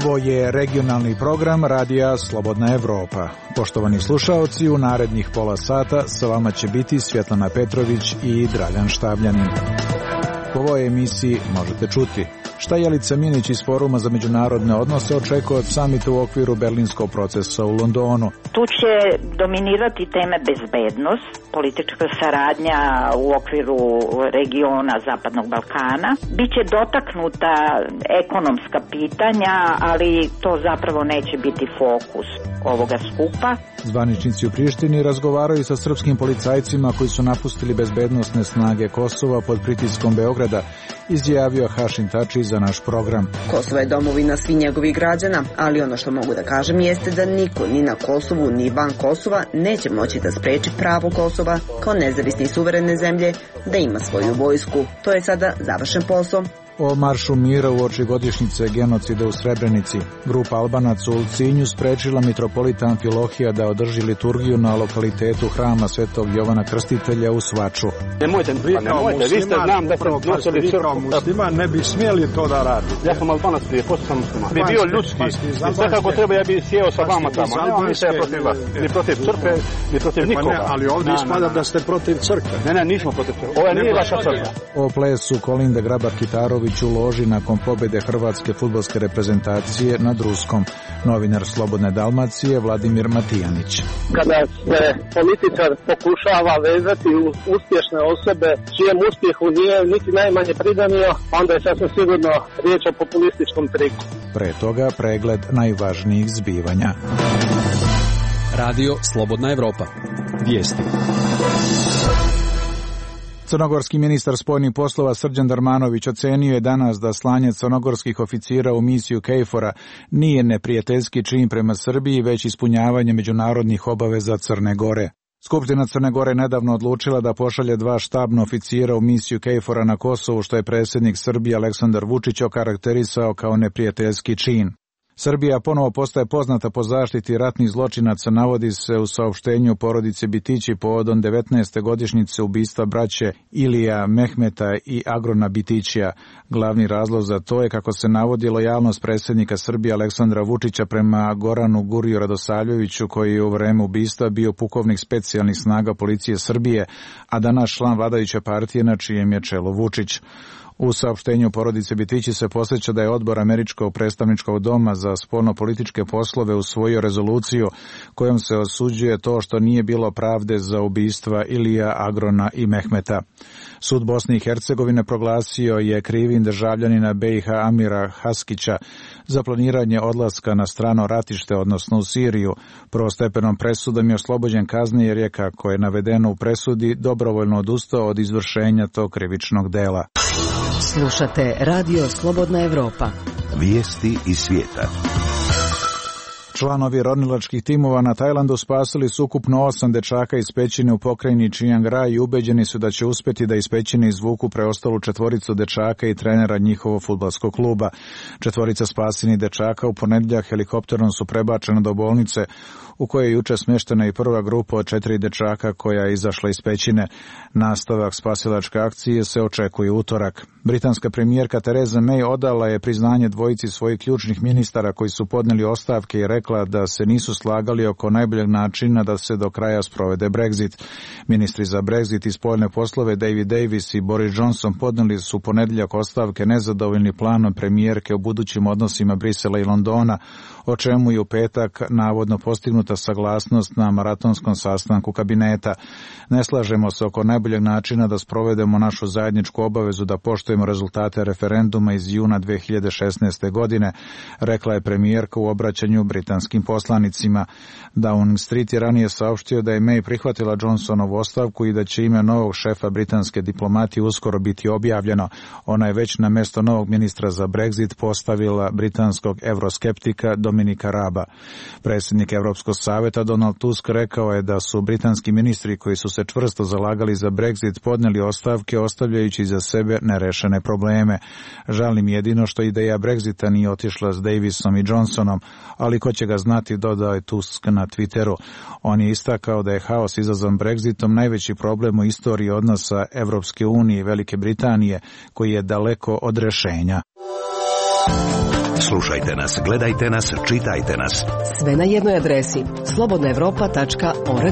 Ovo je regionalni program Radija Slobodna Evropa. Poštovani slušaoci, u narednih pola sata sa vama će biti Svjetlana Petrović i Dragan Štabljanin. U ovoj emisiji možete čuti šta Jelica Minić iz Foruma za međunarodne odnose očekuje od samita u okviru berlinskog procesa u Londonu. Tu će dominirati teme bezbednost, politička saradnja u okviru regiona Zapadnog Balkana. Biće dotaknuta ekonomska pitanja, ali to zapravo neće biti fokus ovoga skupa. Zvaničnici u Prištini razgovaraju sa srpskim policajcima koji su napustili bezbednosne snage Kosova pod pritiskom Beograda, izjavio Hašim Tači za naš program. Kosovo je domovina svih njegovih građana, ali ono što mogu da kažem jeste da niko ni na Kosovu ni van Kosova neće moći da spreči pravo Kosova kao nezavisne i suverene zemlje da ima svoju vojsku. To je sada završen posao. O maršu mira uoči godišnjice genocida u Srebrenici. Grupa Albanaca u Ulcinju sprečila mitropolita Amfilohija da održi liturgiju na lokalitetu hrama Svetog Jovana Krstitelja u Svaču. Nemojte, vi ste znam da ste nosili crkvu. Muslima ne bi smjeli to da radi. Ja sam Albanac prije, posto sam musliman. Bi bio ljudski. Sve kako treba, ja bi sjeo sa vama tamo. Nema ništa ja protiv vas. Ni protiv crkve, ni protiv nikoga. Ali ovdje ispada da ste protiv crkve. Ne, nismo protiv crkve. Ovo nije vaša crkva. O plesu Kolinde Grabar-Kitarović u loži nakon pobjede hrvatske fudbalske reprezentacije nad Ruskom. Novinar Slobodne Dalmacije Vladimir Matijanić. Kada se političar pokušava vezati u uspješne osobe čijem uspjehu nije niti najmanje pridanio, onda je sasvim sigurno riječ o populističkom triku. Pre toga pregled najvažnijih zbivanja. Radio Slobodna Evropa. Vijesti. Crnogorski ministar spoljnih poslova Srđan Darmanović ocenio je danas da slanje crnogorskih oficira u misiju KFOR-a nije neprijateljski čin prema Srbiji, već ispunjavanje međunarodnih obaveza Crne Gore. Skupština Crne Gore nedavno odlučila da pošalje 2 štabna oficira u misiju KFOR-a na Kosovu, što je predsjednik Srbije Aleksandar Vučić okarakterisao kao neprijateljski čin. Srbija ponovo postaje poznata po zaštiti ratnih zločinaca, navodi se u saopštenju porodice Bitići povodom 19. godišnjice ubistva braće Ilija Mehmeta i Agrona Bitićija. Glavni razlog za to je, kako se navodi, lojalnost predsjednika Srbije Aleksandra Vučića prema Goranu Guriju Radosavljeviću, koji je u vreme ubistva bio pukovnik specijalnih snaga policije Srbije, a danas član vladajuće partije na čijem je čelu Vučić. U saopštenju porodice Bitići se podsjeća da je odbor Američkog predstavničkog doma za spoljno-političke poslove usvojio rezoluciju kojom se osuđuje to što nije bilo pravde za ubistva Ilija, Agrona i Mehmeta. Sud Bosne i Hercegovine proglasio je krivim državljanina BiH Amira Haskića za planiranje odlaska na strano ratište, odnosno u Siriju. Prvostepenom presudom je oslobođen kazne jer je, kako je navedeno u presudi, dobrovoljno odustao od izvršenja tog krivičnog dela. Slušate Radio Slobodna Evropa. Vijesti iz svijeta. Članovi ronilačkih timova na Tajlandu spasili su ukupno 8 dečaka iz pećine u pokrajini Chiang Rai i ubeđeni su da će uspjeti da iz pećine izvuku preostalu 4 dečaka i trenera njihovog fudbalskog kluba. 4 spasenih dečaka u ponedjeljak helikopterom su prebačeni do bolnice u kojoj je juče smještena i prva grupa od 4 dečaka koja je izašla iz pećine. Nastavak spasilačke akcije se očekuje utorak. Britanska premijerka Theresa May odala je priznanje dvojici svojih ključnih ministara koji su podnijeli ostavke i rekla da se nisu slagali oko najboljeg načina da se do kraja sprovede Brexit. Ministri za Brexit i spoljne poslove David Davis i Boris Johnson podnijeli su ponedjeljak ostavke nezadovoljni planom premijerke o budućim odnosima Brisela i Londona, o čemu je u petak navodno postignuta saglasnost na maratonskom sastanku kabineta. Ne slažemo se oko najboljeg načina da sprovedemo našu zajedničku obavezu da poštujemo rezultate referenduma iz juna 2016. godine, rekla je premijerka u obraćanju britanskim poslanicima. Downing Street je ranije saopštio da je May prihvatila Johnsonovu ostavku i da će ime novog šefa britanske diplomatije uskoro biti objavljeno. Ona je već na mjesto novog ministra za Brexit postavila britanskog euroskeptika Dominika Raba. Predsjednik Europskog savjeta Donald Tusk rekao je da su britanski ministri koji su se čvrsto zalagali za Brexit podnijeli ostavke ostavljajući za sebe nerešene probleme. Žalim jedino što ideja Brexita nije otišla s Davisom i Johnsonom, ali ko će ga znati, dodao je Tusk na Twitteru. On je istakao da je haos izazvan Brexitom najveći problem u istoriji odnosa Evropske unije i Velike Britanije, koji je daleko od rješenja. Slušajte nas, gledajte nas, čitajte nas. Sve na jednoj adresi slobodnaevropa.org.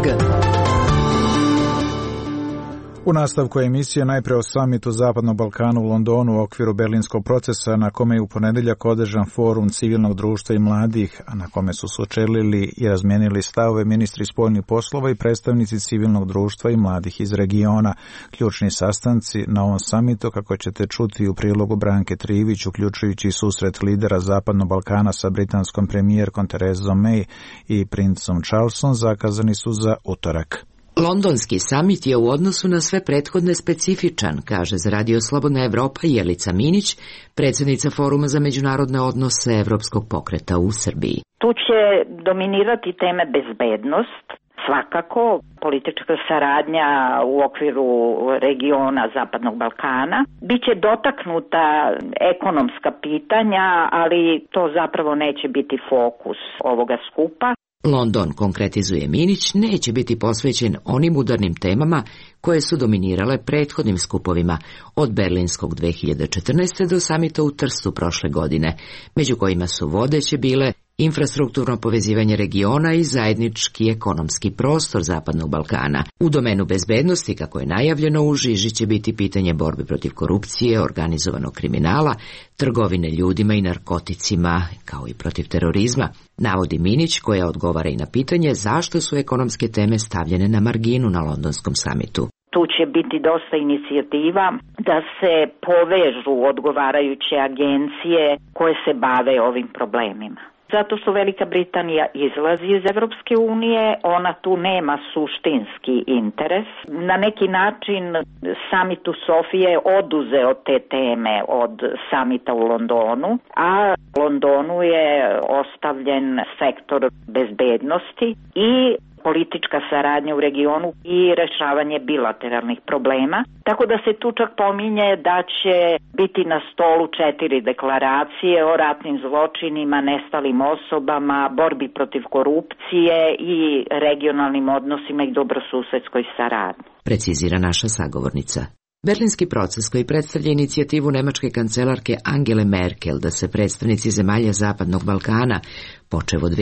U nastavku emisije najpre o samitu Zapadnog Balkana u Londonu u okviru berlinskog procesa, na kome je u ponedjeljak održan forum civilnog društva i mladih, a na kome su sučelili i razmijenili stavove ministri spoljnih poslova i predstavnici civilnog društva i mladih iz regiona. Ključni sastanci na ovom samitu, kako ćete čuti u prilogu Branke Trivić, uključujući susret lidera Zapadnog Balkana sa britanskom premijerkom Terezom May i princom Charlesom, zakazani su za utorak. Londonski samit je u odnosu na sve prethodne specifičan, kaže za Radio Slobodna Evropa Jelica Minić, predsjednica Foruma za međunarodne odnose Evropskog pokreta u Srbiji. Tu će dominirati teme bezbednost, svakako politička saradnja u okviru regiona Zapadnog Balkana. Biće dotaknuta ekonomska pitanja, ali to zapravo neće biti fokus ovoga skupa. London, konkretizuje Minić, neće biti posvećen onim udarnim temama koje su dominirale prethodnim skupovima, od berlinskog 2014. do samita u Trstu prošle godine, među kojima su vodeće bile infrastrukturno povezivanje regiona i zajednički ekonomski prostor Zapadnog Balkana. U domenu bezbednosti, kako je najavljeno, u žiži će biti pitanje borbe protiv korupcije, organizovanog kriminala, trgovine ljudima i narkoticima, kao i protiv terorizma, navodi Minić, koja odgovara i na pitanje zašto su ekonomske teme stavljene na marginu na londonskom samitu. Tu će biti dosta inicijativa da se povežu odgovarajuće agencije koje se bave ovim problemima. Zato što Velika Britanija izlazi iz Evropske unije, ona tu nema suštinski interes. Na neki način samit u Sofiji je oduzeo te teme od samita u Londonu, a Londonu je ostavljen sektor bezbednosti i politička saradnja u regionu i rešavanje bilateralnih problema. Tako da se tu čak pominje da će biti na stolu 4 deklaracije o ratnim zločinima, nestalim osobama, borbi protiv korupcije i regionalnim odnosima i dobrosusedskoj saradnji. Precizira naša sagovornica. Berlinski proces, koji predstavlja inicijativu nemačke kancelarke Angele Merkel da se predstavnici zemalja Zapadnog Balkana, počev od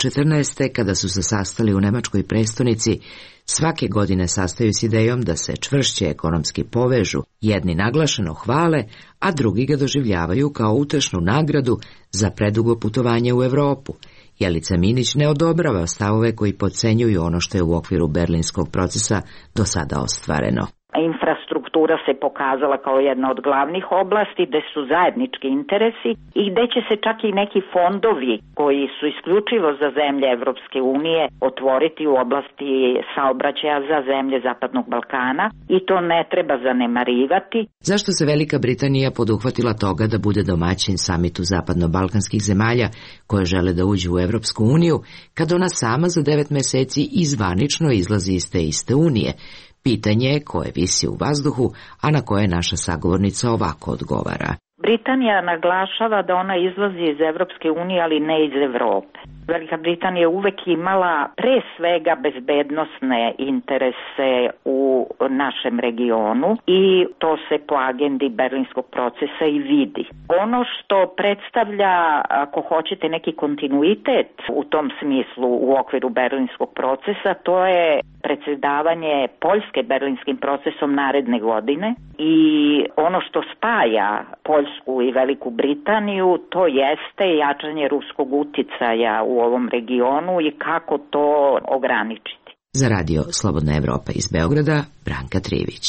2014. kada su se sastali u nemačkoj prestonici, svake godine sastaju s idejom da se čvršće ekonomski povežu, jedni naglašeno hvale, a drugi ga doživljavaju kao utešnu nagradu za predugo putovanje u Evropu. Jelica Minić ne odobrava stavove koji podcenjuju ono što je u okviru berlinskog procesa do sada ostvareno. Infrastruktura se pokazala kao jedna od glavnih oblasti gde su zajednički interesi i gde će se čak i neki fondovi koji su isključivo za zemlje Evropske unije otvoriti u oblasti saobraćaja za zemlje Zapadnog Balkana i to ne treba zanemarivati. Zašto se Velika Britanija poduhvatila toga da bude domaćin samitu zapadno-balkanskih zemalja koje žele da uđu u Evropsku uniju, kad ona sama za 9 meseci izvanično izlazi iz te iste unije? Pitanje je koje visi u vazduhu, a na koje naša sagovornica ovako odgovara. Britanija naglašava da ona izlazi iz Evropske unije, ali ne iz Evrope. Velika Britanija je uvek imala pre svega bezbednosne interese u našem regionu i to se po agendi berlinskog procesa i vidi. Ono što predstavlja, ako hoćete, neki kontinuitet u tom smislu u okviru berlinskog procesa, to je predsjedavanje Poljske berlinskim procesom naredne godine i ono što spaja Poljsku i Veliku Britaniju, to jeste jačanje ruskog uticaja u ovom regionu i kako to ograničiti. Za Radio Slobodna Evropa iz Beograda, Branka Trivić.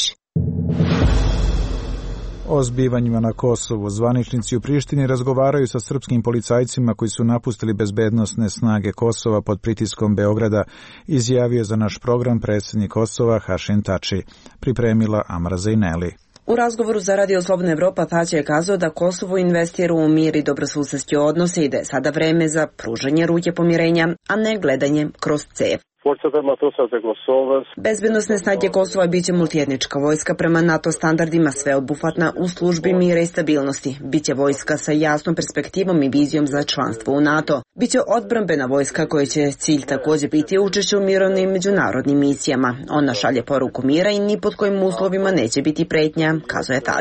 O zbivanjima na Kosovu zvaničnici u Prištini razgovaraju sa srpskim policajcima koji su napustili bezbednosne snage Kosova pod pritiskom Beograda, izjavio za naš program predsjednik Kosova Hašim Tači. Pripremila Amra Zejneli. U razgovoru za Radio Slobodna Evropa Tači je kazao da Kosovo investira u mir i dobrosusedske odnose i da je sada vreme za pružanje ruke pomirenja, a ne gledanje kroz cev. Bezbednosne snage Kosova biće multietnička vojska prema NATO standardima, sveobuhvatna u službi mira i stabilnosti. Biće vojska sa jasnom perspektivom i vizijom za članstvo u NATO. Biće odbrambena vojska koja će cilj također biti učešće u mirovnim međunarodnim misijama. Ona šalje poruku mira i ni pod kojim uslovima neće biti pretnja, kazuje Tači.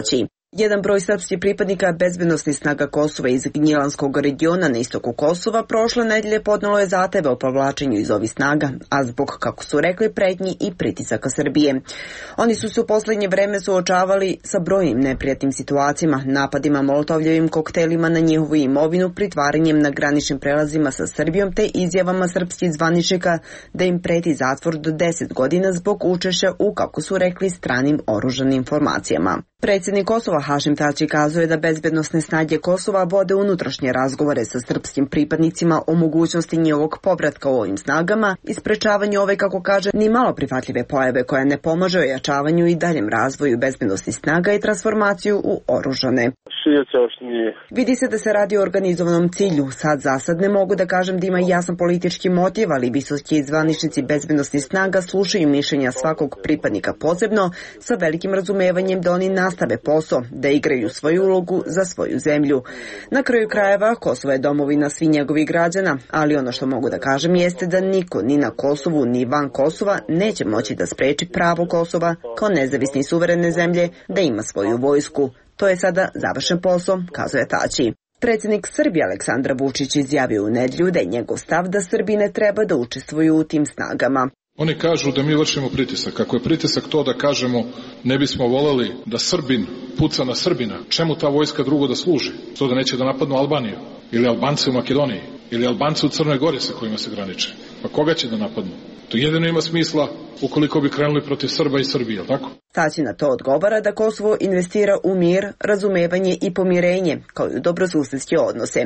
Jedan broj srpskih pripadnika bezbednosnih snaga Kosova iz Gnjilanskog regiona na istoku Kosova prošle nedelje podnelo je zahteve o povlačenju iz ovih snaga, a zbog, kako su rekli, pretnji i pritisaka Srbije. Oni su se u poslednje vreme suočavali sa brojnim neprijatnim situacijama, napadima molotovljevim koktelima na njihovu imovinu, pritvaranjem na graničnim prelazima sa Srbijom te izjavama srpskih zvaničnika da im preti zatvor do 10 godina zbog učešća u, kako su rekli, stranim oružanim formacijama. Predsjednik Kosova Hašim Tači kazuje da bezbednosne snage Kosova vode unutrašnje razgovore sa srpskim pripadnicima o mogućnosti njihovog povratka u ovim snagama i sprečavanju ove, kako kaže, ni malo prihvatljive pojave koja ne pomaže ojačavanju i daljem razvoju bezbednosnih snaga i transformaciju u oružane. Vidi se da se radi o organizovanom cilju. Za sad ne mogu da kažem da ima jasan politički motiv, ali visoki zvaničnici bezbednosnih snaga slušaju mišljenja svakog pripadnika posebno, sa velikim razumevanjem da oni nastave posao, da igraju svoju ulogu za svoju zemlju. Na kraju krajeva, Kosovo je domovina svih njegovih građana, ali ono što mogu da kažem jeste da niko ni na Kosovu ni van Kosova neće moći da spreči pravo Kosova kao nezavisne i suverene zemlje da ima svoju vojsku. To je sada završen posao, kazuje Tači. Predsjednik Srbije Aleksandar Vučić izjavio u nedelju da je njegov stav da Srbi ne treba da učestvuju u tim snagama. Oni kažu da mi vršimo pritisak. Ako je pritisak to da kažemo ne bismo voleli da Srbin puca na Srbina, čemu ta vojska drugo da služi? To da neće da napadnu Albaniju ili Albance u Makedoniji ili Albance u Crnoj Gori sa kojima se graniče. Pa koga će da napadnu? To jedino ima smisla ukoliko bi krenuli protiv Srba i Srbije, tako? Tači na to odgovara da Kosovo investira u mir, razumevanje i pomirenje, kao i u dobrosusedske odnose.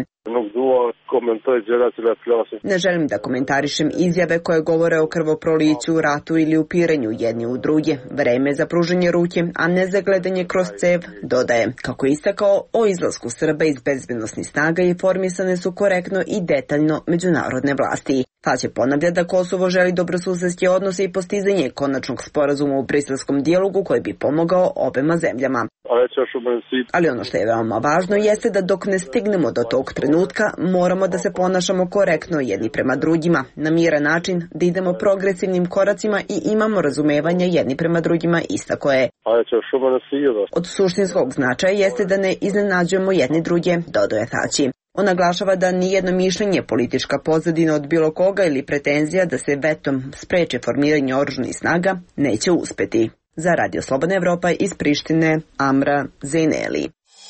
Ne želim da komentarišem izjave koje govore o krvoproliću, ratu ili upiranju jedni u druge. Vreme za pružanje ruke, a ne za gledanje kroz cev, dodaje. Kako je istakao, o izlasku Srba iz bezbednosnih snaga informisane su korektno i detaljno međunarodne vlasti. Tači ponavlja da Kosovo želi dobrosusedske odnose i postizanje konačnog sporazuma u briselskom dijalogu koji bi pomogao obema zemljama. Ali ono što je veoma važno jeste da dok ne stignemo do tog trenutka, moramo da se ponašamo korektno jedni prema drugima, na miran način, da idemo progresivnim koracima i imamo razumevanje jedni prema drugima, istako je. Od suštinskog značaja jeste da ne iznenađujemo jedni druge, dodaje Tači. On naglašava da nijedno mišljenje, politička pozadina od bilo koga ili pretenzija da se vetom spreče formiranje oružanih snaga neće uspeti. Za Radio Slobodna Evropa iz Prištine, Amra Zejneli.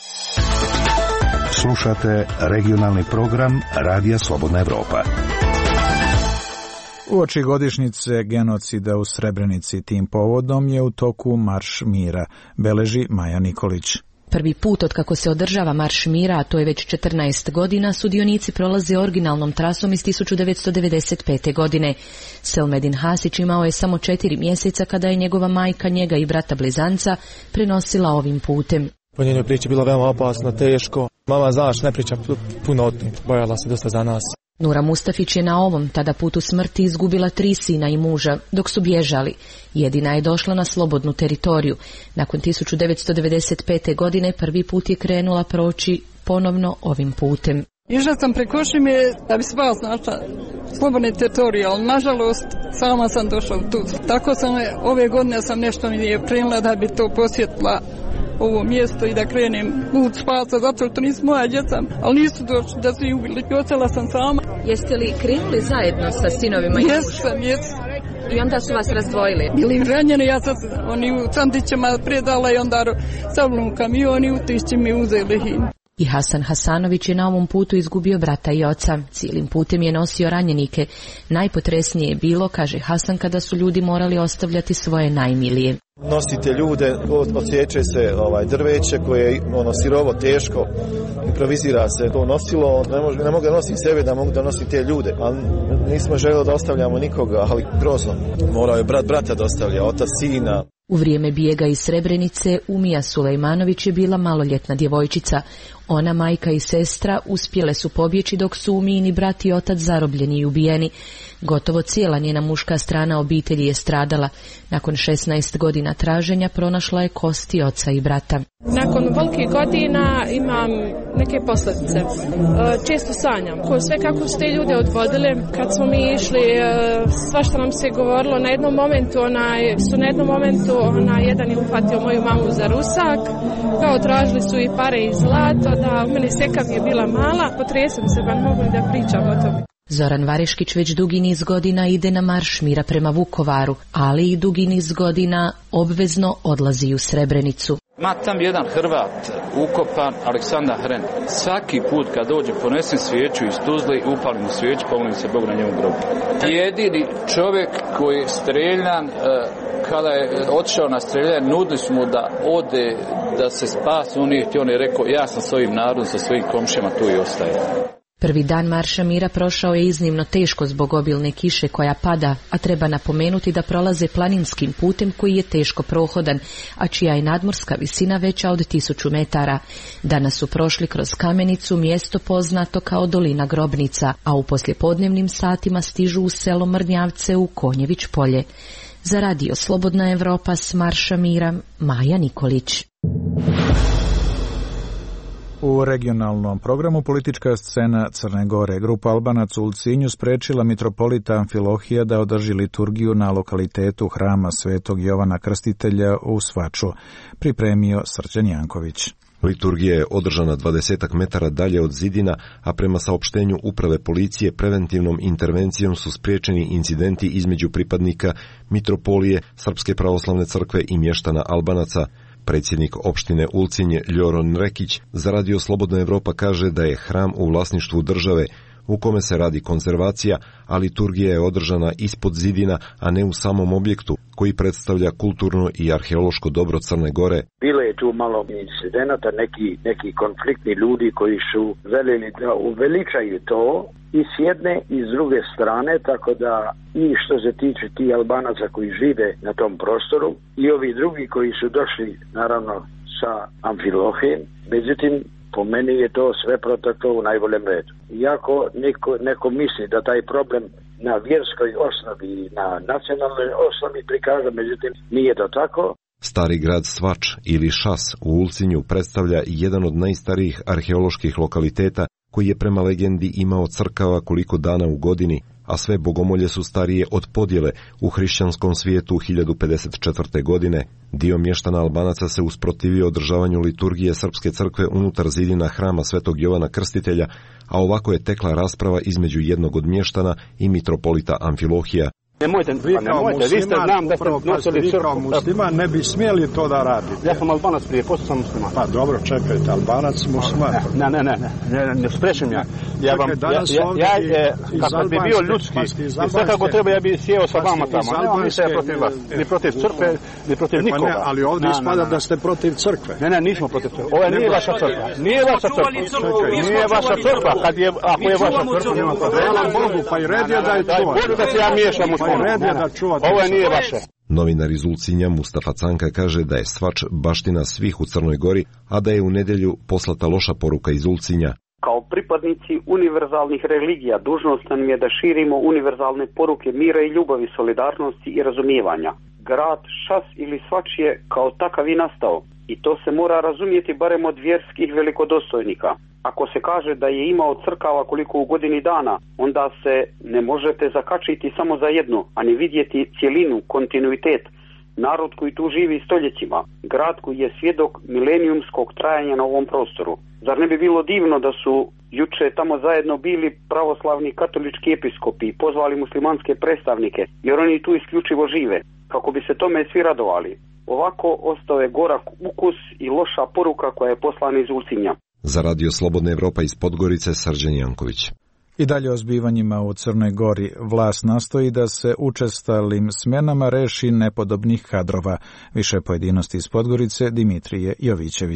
Slušate regionalni program Radija Slobodna Evropa. Uoči godišnjice genocida u Srebrenici tim povodom je u toku Marš mira, beleži Maja Nikolić. Prvi put od kako se održava Marš mira, a to je već 14 godina, sudionici prolaze originalnom trasom iz 1995. godine. Selmedin Hasić imao je samo 4 mjeseca kada je njegova majka, njega i brata blizanca prenosila ovim putem. Po njenoj priči bilo veoma opasno, teško. Mama, znaš, ne priča puno o tom, bojala se dosta za nas. Nura Mustafić je na ovom tada putu smrti izgubila 3 sina i muža dok su bježali. Jedina je došla na slobodnu teritoriju. Nakon 1995. godine prvi put je krenula proći ponovno ovim putem. Išla sam preko Šime da bi sva našla slobodne teritorije, ali nažalost sama sam došla tu. Tako sam ove godine sam nešto mi je prenula da bi to posjetila ovo mjesto i da krenem put spasa, zato što nisu moja djeca, ali nisu došli da su ih ubili. Ostala sam sama. Jeste li krenuli zajedno sa sinovima i mužem? Jesam. I onda su vas razdvojili? Bili ranjeni, ja sad oni u Candićima predala i onda savlom u kamion i u Tišći mi uzeli hin. I Hasan Hasanović je na ovom putu izgubio brata i oca. Cijelim putem je nosio ranjenike. Najpotresnije je bilo, kaže Hasan, kada su ljudi morali ostavljati svoje najmilije. Nosite ljude, odsjeće se drveće koje je sirovo, teško, improvizira se to nosilo, ne mogu da nosim sebe, da mogu da nosim te ljude, ali nismo želeli da ostavljamo nikoga, ali grozno. Morao je brat brata da ostavlja, otac sina. U vrijeme bijega iz Srebrenice Umija Sulejmanović je bila maloljetna djevojčica. Ona, majka i sestra uspjele su pobjeći dok su Umini brat i otac zarobljeni i ubijeni. Gotovo cijela njena muška strana obitelji je stradala. Nakon 16 godina traženja pronašla je kosti oca i brata. Nakon velikih godina imam neke posljedice. Često sanjam. Sve kako su te ljude odvodili. Kad smo mi išli, svašta nam se govorilo. Na jednom momentu jedan je uhvatio moju mamu za rusak. Kao tražili su i pare i zlato. Da u mene sekav je bila mala. Potresem se, pa ne mogu da pričam o tome. Zoran Variškić već dugi niz godina ide na marš mira prema Vukovaru, ali i dugi niz godina obvezno odlazi u Srebrenicu. Ma tam jedan Hrvat ukopan, Aleksandar Hren. Svaki put kad dođe ponesem svijeću iz Tuzle i upalim svijeću, pa molim se Bog na njemu grobu. Jedini čovjek koji je streljan, kada je otišao na streljanje, nudili su mu da ode, da se spasi, on je rekao, ja sam s ovim narodom, sa svojim komšijama tu i ostaje. Prvi dan marša mira prošao je iznimno teško zbog obilne kiše koja pada, a treba napomenuti da prolaze planinskim putem koji je teško prohodan, a čija je nadmorska visina veća od 1000 metara. Danas su prošli kroz Kamenicu, mjesto poznato kao Dolina Grobnica, a u poslijepodnevnim satima stižu u selo Mrnjavce u Konjević polje. Za radio Slobodna Evropa s marša mira, Maja Nikolić. U regionalnom programu politička scena Crne Gore. Grupa Albanaca u Ulcinju sprečila mitropolita Amfilohija da održi liturgiju na lokalitetu hrama Svetog Jovana Krstitelja u Svaču. Pripremio Srđan Janković. Liturgija je održana 20 metara dalje od zidina, a prema saopštenju uprave policije preventivnom intervencijom su spriječeni incidenti između pripadnika mitropolije, Srpske pravoslavne crkve i mještana Albanaca. Predsjednik opštine Ulcinje Ljoron Rekić za radio Slobodna Evropa kaže da je hram u vlasništvu države u kome se radi konzervacija, a liturgija je održana ispod zidina, a ne u samom objektu koji predstavlja kulturno i arheološko dobro Crne Gore. Bilo je tu malo incidenata, neki konfliktni ljudi koji su željeli da uveličaju to i s jedne i s druge strane, tako da i što se tiče ti Albanaca koji žive na tom prostoru i ovi drugi koji su došli naravno sa Amfilohijem, međutim po meni je to sve proteklo u najboljem redu. Iako neko misli da taj problem na vjerskoj osnovi i na nacionalnoj osnovi prikaže, međutim nije to tako. Stari grad Svač ili Šas u Ulcinju predstavlja jedan od najstarijih arheoloških lokaliteta koji je prema legendi imao crkava koliko dana u godini, a sve bogomolje su starije od podjele u hrišćanskom svijetu 1054. godine. Dio mještana Albanaca se usprotivio održavanju liturgije Srpske crkve unutar zidina hrama Svetog Jovana Krstitelja, a ovako je tekla rasprava između jednog od mještana i mitropolita Amfilohija. Nemojte, vi ste znam da ste nosili crkvu. Kao musliman ne bi smjeli to da radite. Ja sam Albanac prije, posto sam musliman. Pa dobro, čekajte, Albanac musliman. Ne sprečem ja. Kako bi bio ljudski, sve kako treba ja bi sjeo sa vama tamo. Nemam ništa protiv vas, ni protiv crkve, ni protiv nikoga. Ali ovdje ispada da ste protiv crkve. Ne, nismo protiv crkve. Ovo nije vaša crkva. Nije vaša crkva. Nije vaša crkva. Ako je vaša crkva, nema problema. Hvala Bogu, pa i red je da je to. Bogu da se ja miješam u ovo nije vaše. Novinar iz Ulcinja Mustafa Canka kaže da je Svač baština svih u Crnoj Gori, a da je u nedjelju poslata loša poruka iz Ulcinja. Kao pripadnici univerzalnih religija dužnost nam je da širimo univerzalne poruke mira i ljubavi, solidarnosti i razumijevanja. Grad Šas ili Svač je kao takav i nastao i to se mora razumjeti barem od vjerskih velikodostojnika. Ako se kaže da je imao crkava koliko u godini dana, onda se ne možete zakačiti samo za jednu, a ne vidjeti cjelinu, kontinuitet. Narod koji tu živi stoljećima, grad koji je svjedok milenijumskog trajanja na ovom prostoru. Zar ne bi bilo divno da su juče tamo zajedno bili pravoslavni katolički episkopi i pozvali muslimanske predstavnike, jer oni tu isključivo žive, kako bi se tome svi radovali. Ovako ostao je gorak ukus i loša poruka koja je poslana iz Ulcinja. Za radio Slobodna Evropa iz Podgorice, Srđan Janković. I dalje o zbivanjima u Crnoj Gori. Vlast nastoji da se učestalim smjenama reši nepodobnih kadrova. Više pojedinosti iz Podgorice, Dimitrije Jovićević.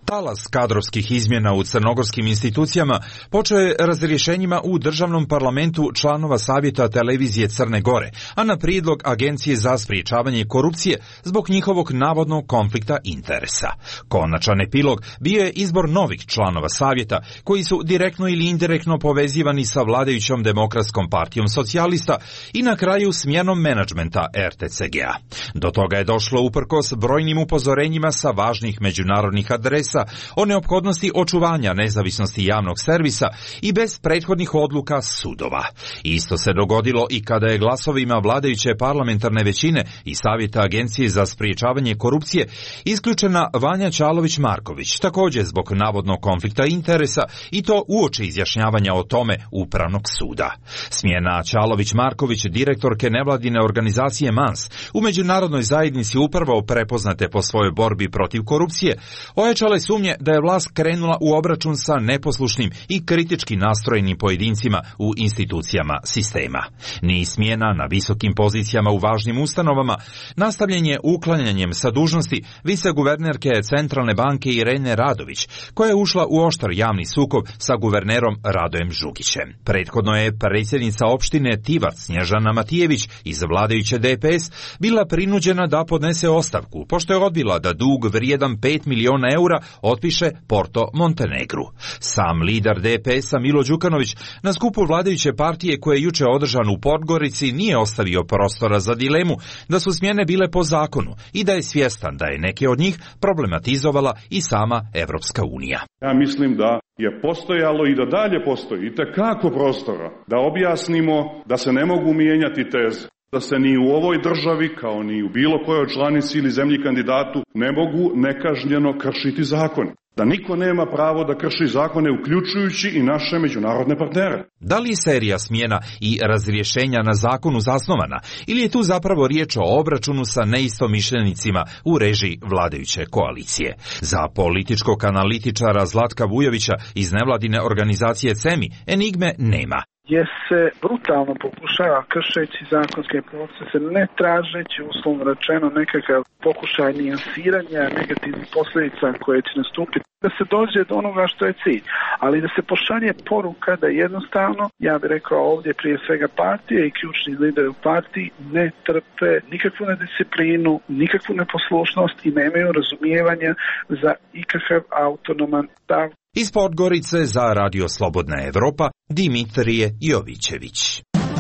Talas kadrovskih izmjena u crnogorskim institucijama počeo je razrješenjima u državnom parlamentu članova Savjeta televizije Crne Gore, a na prijedlog Agencije za sprječavanje korupcije zbog njihovog navodnog konflikta interesa. Konačan epilog bio je izbor novih članova Savjeta, koji su direktno ili indirektno povezivani sa vladajućom Demokratskom partijom socijalista i na kraju smjenom menadžmenta RTCG-a. Do toga je došlo uprkos brojnim upozorenjima sa važnih međunarodnih adresa o neophodnosti očuvanja nezavisnosti javnog servisa i bez prethodnih odluka sudova. Isto se dogodilo i kada je glasovima vladajuće parlamentarne većine i Savjeta Agencije za sprječavanje korupcije isključena Vanja Čalović-Marković, također zbog navodnog konflikta interesa, i to uoči izjašnjavanja o tome Upravnog suda. Smjena Čalović-Marković, direktorke nevladine organizacije MANS, u međunarodnoj zajednici upravo prepoznate po svojoj borbi protiv korupcije, ojačale sumnje da je vlast krenula u obračun sa neposlušnim i kritički nastrojenim pojedincima u institucijama sistema. Niz smjena na visokim pozicijama u važnim ustanovama nastavljen je uklanjanjem sa dužnosti viceguvernerke Centralne banke Irene Radović, koja je ušla u oštar javni sukob sa guvernerom Radojem Žugićem. Prethodno je predsjednica opštine Tivac Snježana Matijević iz vladajuće DPS bila prinuđena da podnese ostavku, pošto je odbila da dug vrijedan 5 miliona eura otpiše Porto Montenegru. Sam lider DPS-a Milo Đukanović na skupu vladajuće partije koje je juče održan u Podgorici nije ostavio prostora za dilemu da su smjene bile po zakonu i da je svjestan da je neke od njih problematizovala i sama Evropska unija. Ja mislim da je postojalo i da dalje postoji itekako prostora da objasnimo da se ne mogu mijenjati teze, da se ni u ovoj državi, kao ni u bilo kojoj članici ili zemlji kandidatu, ne mogu nekažnjeno kršiti zakone. Da niko nema pravo da krši zakone, uključujući i naše međunarodne partnere. Da li je serija smjena i razrješenja na zakonu zasnovana, ili je tu zapravo riječ o obračunu sa neistomišljenicima u režiji vladajuće koalicije? Za političkog analitičara Zlatka Vujovića iz nevladine organizacije CEMI enigme nema. Gdje se brutalno pokušava kršeći zakonske procese, ne tražeći uslovno rečeno nekakav pokušaj nijansiranja negativnih posljedica koje će nastupiti, da se dođe do onoga što je cilj, ali da se pošalje poruka da jednostavno, ja bih rekao ovdje prije svega partije i ključni lideri u partiji ne trpe nikakvu nedisciplinu, nikakvu neposlušnost i nemaju razumijevanja za ikakav autonoman stav. Iz Podgorice za Radio Slobodna Evropa, Dimitrije Jovićević.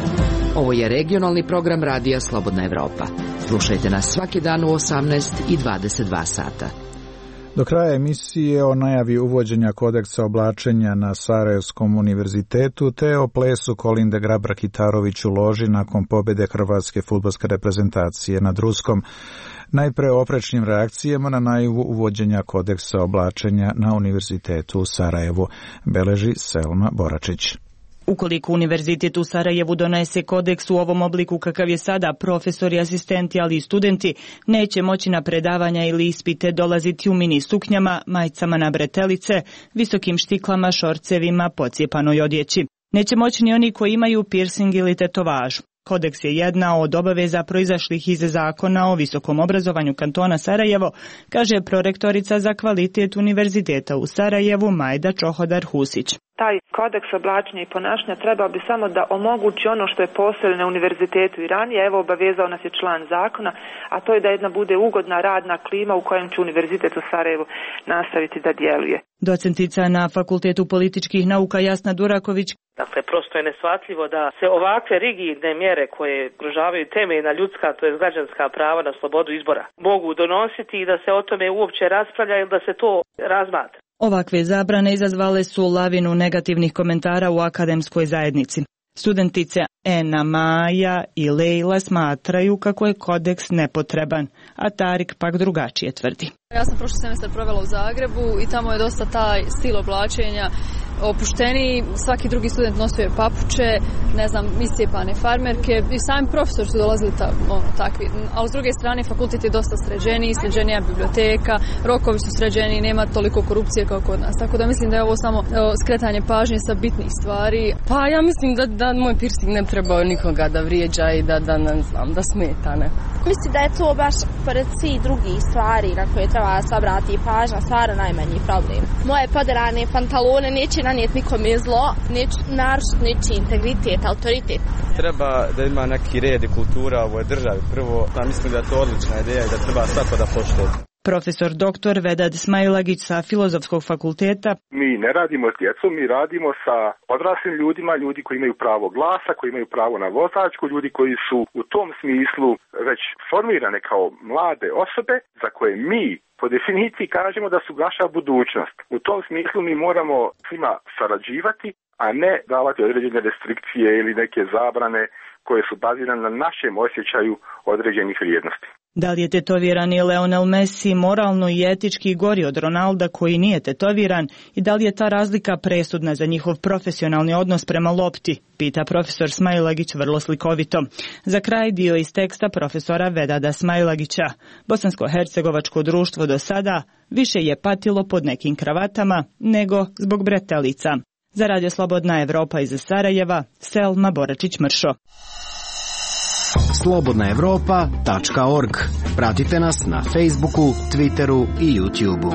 Ovo je regionalni program Radija Slobodna Evropa. Slušajte nas svaki dan u 18 i 22 sata. Do kraja emisije o najavi uvođenja kodeksa oblačenja na Sarajevskom univerzitetu te o plesu Kolinde Grabar-Kitarović u loži nakon pobjede hrvatske fudbalske reprezentacije nad Ruskom. Najpre o oprečnim reakcijama na najavu uvođenja kodeksa oblačenja na univerzitetu u Sarajevu, beleži Selma Boračić. Ukoliko univerzitet u Sarajevu donese kodeks u ovom obliku kakav je sada, profesori, asistenti, ali i studenti neće moći na predavanja ili ispite dolaziti u mini suknjama, majicama na bretelice, visokim štiklama, šorcevima, pocijepanoj odjeći. Neće moći ni oni koji imaju piercing ili tetovažu. Kodeks je jedna od obaveza proizašlih iz zakona o visokom obrazovanju kantona Sarajevo, kaže prorektorica za kvalitet univerziteta u Sarajevu Majda Čohodar-Husić. Taj kodeks oblačenja i ponašanja trebao bi samo da omogući ono što je postojalo na univerzitetu i ranije. Evo, obavezao nas je član zakona, a to je da jedna bude ugodna radna klima u kojem će univerzitet u Sarajevu nastaviti da djeluje. Docentica na Fakultetu političkih nauka Jasna Duraković. Dakle, prosto je neshvatljivo da se ovakve rigidne mjere koje ugrožavaju temeljna ljudska, to je građanska prava na slobodu izbora, mogu donositi i da se o tome uopće raspravlja ili da se to razmatra. Ovakve zabrane izazvale su lavinu negativnih komentara u akademskoj zajednici. Studentice Ena, Maja i Lejla smatraju kako je kodeks nepotreban, a Tarik pak drugačije tvrdi. Ja sam prošli semestar provela u Zagrebu i tamo je dosta taj stil oblačenja opušteniji, svaki drugi student nosio je papuče, ne znam, iscijepane farmerke i sami profesori su dolazili takvi. Ali s druge strane fakultet je dosta sređeniji, sređenija biblioteka, rokovi su sređeniji, nema toliko korupcije kao kod nas. Tako da mislim da je ovo samo skretanje pažnje sa bitnih stvari. Pa ja mislim da moj piercing ne treba nikoga da vrijeđa i da ne znam, da smeta, ne. Mislim da je to baš pored svih drugih stvari na koje treba treba se obrati pažnja, stvarno najmanji problem. Moje poderane pantalone neće nanijeti nikome zlo, neće narušiti ničiji integritet, autoritet. Treba da ima neki red i kultura u ovoj državi. Prvo, mislim da je to odlična ideja i da treba svako da poštuje. Profesor dr. Vedad Smailagić sa Filozofskog fakulteta. Mi ne radimo s djecom, mi radimo sa odraslim ljudima, ljudi koji imaju pravo glasa, koji imaju pravo na vozačku, ljudi koji su u tom smislu već formirane kao mlade osobe za koje mi po definiciji kažemo da su naša budućnost. U tom smislu mi moramo svima sarađivati, a ne davati određene restrikcije ili neke zabrane koje su bazirane na našem osjećaju određenih vrijednosti. Da li je tetovirani Lionel Messi moralno i etički gori od Ronalda koji nije tetoviran i da li je ta razlika presudna za njihov profesionalni odnos prema lopti, pita profesor Smailagić vrlo slikovito. Za kraj dio iz teksta profesora Vedada Smailagića. Bosansko-hercegovačko društvo do sada više je patilo pod nekim kravatama nego zbog bretelica. Za Radio Slobodna Evropa iz Sarajeva, Selma Boračić-Mršo. slobodnaevropa.org. Pratite nas na Facebooku, Twitteru i YouTubeu.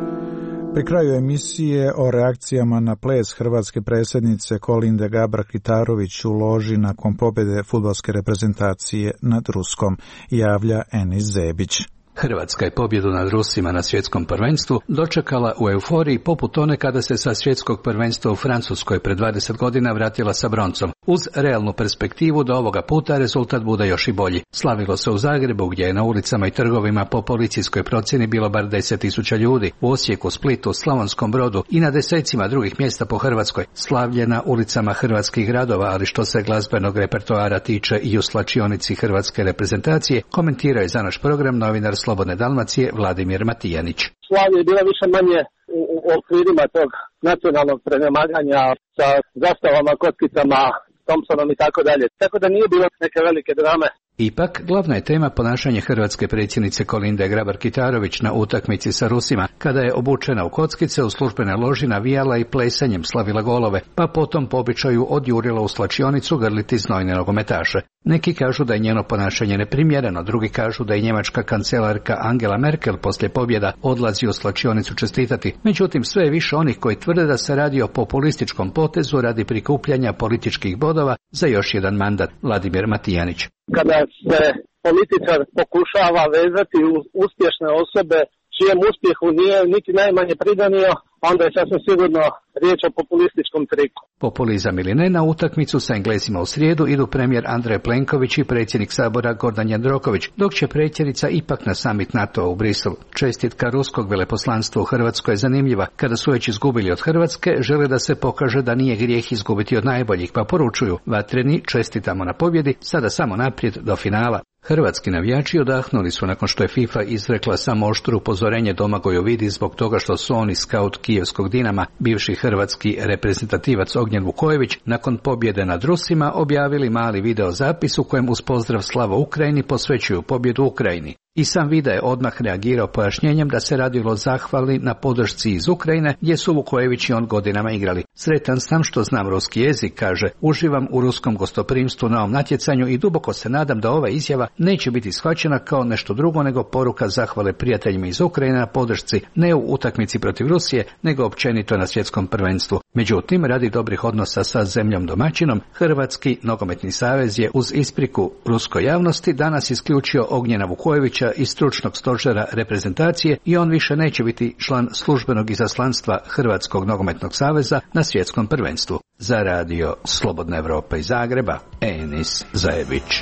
Pri kraju emisije o reakcijama na ples hrvatske predsjednice Kolinde Grabar-Kitarović u loži nakon pobjede fudbalske reprezentacije nad Ruskom, javlja Enis Zebić. Hrvatska je pobjedu nad Rusima na svjetskom prvenstvu dočekala u euforiji poput one kada se sa svjetskog prvenstva u Francuskoj pred 20 godina vratila sa broncom, uz realnu perspektivu da ovoga puta rezultat bude još i bolji. Slavilo se u Zagrebu gdje je na ulicama i trgovima po policijskoj procjeni bilo bar 10.000 ljudi, u Osijeku, Splitu, Slavonskom Brodu i na desecima drugih mjesta po Hrvatskoj. Slavlje na ulicama hrvatskih gradova, ali što se glazbenog repertoara tiče i u slačionici hrvatske reprezentacije, komentirao je za naš program novinar Slobodne Dalmacije Vladimir Matijanić. Slavlje je bila više manje u okvirima tog nacionalnog prenemaganja sa zastavama, kockicama, Thompsonom i tako dalje. Tako da nije bilo neke velike drame. Ipak, glavna je tema ponašanje hrvatske predsjednice Kolinde Grabar-Kitarović na utakmici sa Rusima, kada je obučena u kockice u službene loži navijala i plesanjem slavila golove, pa potom po običaju odjurila u slačionicu grliti znojne nogometaše. Neki kažu da je njeno ponašanje neprimjereno, drugi kažu da je njemačka kancelarka Angela Merkel poslije pobjeda odlazi u slačionicu čestitati. Međutim, sve je više onih koji tvrde da se radi o populističkom potezu radi prikupljanja političkih bodova za još jedan mandat. Vladimir Matijanić. Kada se političar pokušava vezati uz uspješne osobe čijem uspjehu nije niti najmanje pridanio, onda je sasvim sigurno riječ o populističkom triku. Populizam ili ne, na utakmicu sa Englesima u srijedu idu premijer Andrej Plenković i predsjednik Sabora Gordan Jandroković, dok će predsjednica ipak na summit NATO-a u Briselu. Čestitka ruskog veleposlanstva u Hrvatskoj je zanimljiva. Kada su već izgubili od Hrvatske, žele da se pokaže da nije grijeh izgubiti od najboljih, pa poručuju: vatreni, čestitamo na pobjedi, sada samo naprijed do finala. Hrvatski navijači odahnuli su nakon što je FIFA izrekla samo oštro upozorenje Domagoju Vidi zbog toga što su oni skaut kijevskog Dinama, bivši hrvatski reprezentativac Ognjen Vukojević, nakon pobjede nad Rusima objavili mali video zapis u kojem uz pozdrav Slava Ukrajini posvećuju pobjedu Ukrajini. I sam Vida je odmah reagirao pojašnjenjem da se radilo o zahvali na podršci iz Ukrajine gdje su Vukojević i on godinama igrali. Sretan sam što znam ruski jezik, kaže, uživam u ruskom gostoprimstvu na ovom natjecanju i duboko se nadam da ova izjava neće biti shvaćena kao nešto drugo nego poruka zahvale prijateljima iz Ukrajine na podršci ne u utakmici protiv Rusije, nego općenito na svjetskom prvenstvu. Međutim, radi dobrih odnosa sa zemljom domaćinom, Hrvatski nogometni savez je uz ispriku ruskoj javnosti danas isključio Ognjena Vukojevića iz stručnog stožera reprezentacije i on više neće biti član službenog izaslanstva Hrvatskog nogometnog saveza na svjetskom prvenstvu. Za radio Slobodna Evropa iz Zagreba, Enis Zajević.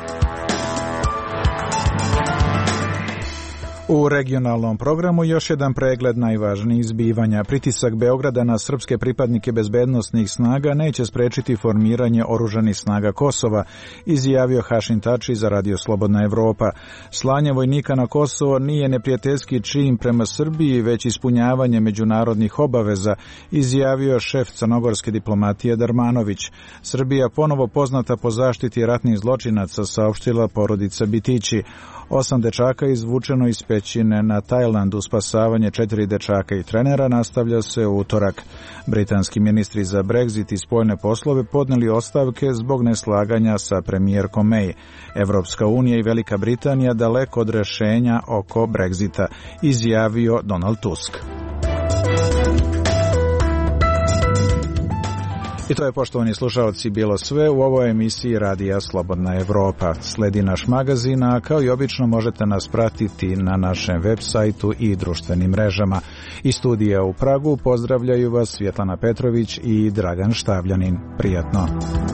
U regionalnom programu još jedan pregled najvažnijih zbivanja. Pritisak Beograda na srpske pripadnike bezbednosnih snaga neće sprečiti formiranje oružanih snaga Kosova, izjavio Hašim Tači za Radio Slobodna Evropa. Slanje vojnika na Kosovo nije neprijateljski čin prema Srbiji, već ispunjavanje međunarodnih obaveza, izjavio šef crnogorske diplomatije Darmanović. Srbija ponovo poznata po zaštiti ratnih zločinaca, saopštila porodica Bitići. 8 dečaka izvučeno iz pećine na Tajlandu. Spasavanje 4 dečaka i trenera nastavlja se u utorak. Britanski ministri za Brexit i spoljne poslove podneli ostavke zbog neslaganja sa premijerkom May. Evropska unija i Velika Britanija daleko od rešenja oko Brexita, izjavio Donald Tusk. I to je, poštovani slušalci, bilo sve u ovoj emisiji Radija Slobodna Evropa. Sledi naš magazin, a kao i obično možete nas pratiti na našem web sajtu i društvenim mrežama. Iz studija u Pragu pozdravljaju vas Svjetlana Petrović i Dragan Štavljanin. Prijatno.